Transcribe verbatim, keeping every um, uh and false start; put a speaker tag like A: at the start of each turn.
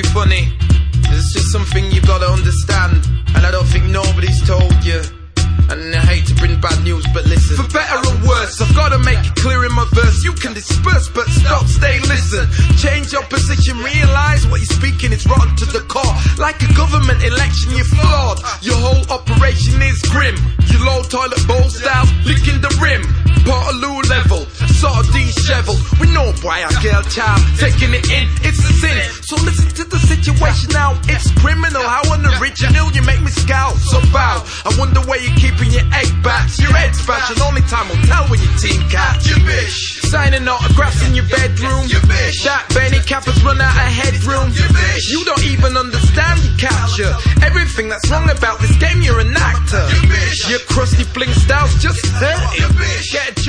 A: be funny. It's just something you've gotta understand, and I don't think nobody's told you. And I hate to bring bad news, but listen. For better or worse, I've gotta make it clear in my verse. You can disperse, but stop, stay, listen. Change your position, realize what you're speaking is rotten to the core. Like a government election, you're flawed. Your whole operation is grim. Your low toilet bowl style, licking the rim. Portaloo level, sort of disheveled. We know why our girl child taking it in, it's a sin. So listen to the situation now, it's criminal. How unoriginal, you make me scowl so foul. I wonder where you're keeping your egg bats. Your head's fashion, only time will tell when your team catch. You bish. Signing autographs in your bedroom. You bish. That Benny Kappa's run out of headroom. You bish. You don't even understand your capture. Everything that's wrong about this game, you're an actor. You bish. Your crusty bling style's just hurting. You bish. Get a